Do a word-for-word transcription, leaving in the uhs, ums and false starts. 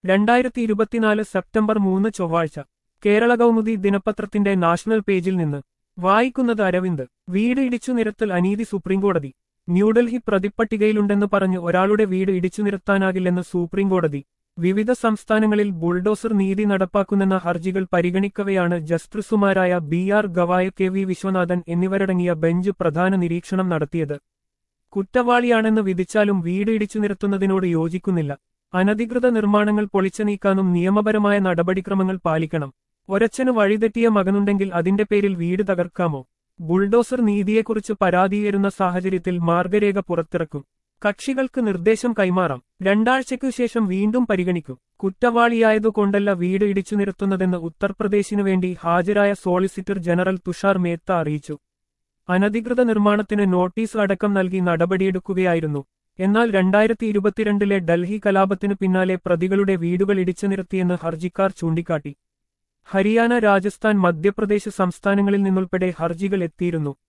രണ്ടായിരത്തി ഇരുപത്തിനാല് സെപ്റ്റംബർ മൂന്ന് ചൊവ്വാഴ്ച കേരള കൗമുദി ദിനപത്രത്തിന്റെ നാഷണൽ പേജിൽ നിന്ന് വായിക്കുന്നത് അരവിന്ദ്. വീട് ഇടിച്ചു നിരത്തൽ അനീതി സുപ്രീംകോടതി. ന്യൂഡൽഹി പ്രതിപ്പട്ടികയിലുണ്ടെന്ന് പറഞ്ഞ് ഒരാളുടെ വീട് ഇടിച്ചു നിരത്താനാകില്ലെന്ന് സുപ്രീംകോടതി. വിവിധ സംസ്ഥാനങ്ങളിൽ ബുൾഡോസർ നീതി നടപ്പാക്കുന്നെന്ന ഹർജികൾ പരിഗണിക്കവെയാണ് ജസ്റ്റിസുമാരായ B R Gavai, K V Viswanathan എന്നിവരടങ്ങിയ ബെഞ്ച് പ്രധാന നിരീക്ഷണം നടത്തിയത്. കുറ്റവാളിയാണെന്ന് വിധിച്ചാലും വീട് ഇടിച്ചു നിരത്തുന്നതിനോട് യോജിക്കുന്നില്ല. അനധികൃത നിർമ്മാണങ്ങൾ പൊളിച്ചു നീക്കാനും നിയമപരമായ നടപടിക്രമങ്ങൾ പാലിക്കണം. ഒരച്ഛന് വഴിതെറ്റിയ മകനുണ്ടെങ്കിൽ അതിന്റെ പേരിൽ വീട് തകർക്കാമോ? ബുൾഡോസർ നീതിയെക്കുറിച്ച് പരാതിയേറുന്ന സാഹചര്യത്തിൽ മാർഗരേഖ പുറത്തിറക്കും. കക്ഷികൾക്ക് നിർദ്ദേശം കൈമാറാം. രണ്ടാഴ്ചയ്ക്കു ശേഷം വീണ്ടും പരിഗണിക്കും. കുറ്റവാളിയായതുകൊണ്ടല്ല വീട് ഇടിച്ചു നിരത്തുന്നതെന്ന് ഉത്തർപ്രദേശിനു വേണ്ടി ഹാജരായ സോളിസിറ്റർ ജനറൽ തുഷാർ മേത്ത അറിയിച്ചു. അനധികൃത നിർമ്മാണത്തിന് നോട്ടീസ് അടക്കം നൽകി നടപടിയെടുക്കുകയായിരുന്നു. എന്നാൽ രണ്ടായിരത്തി ഇരുപത്തിരണ്ടിലെ ഡൽഹി കലാപത്തിനു പിന്നാലെ പ്രതികളുടെ വീടുകൾ ഇടിച്ചു നിരത്തിയെന്ന് ഹർജിക്കാർ ചൂണ്ടിക്കാട്ടി. ഹരിയാന, രാജസ്ഥാൻ, മധ്യപ്രദേശ് സംസ്ഥാനങ്ങളിൽ നിന്നുൾപ്പെടെ ഹർജികൾ എത്തിയിരുന്നു.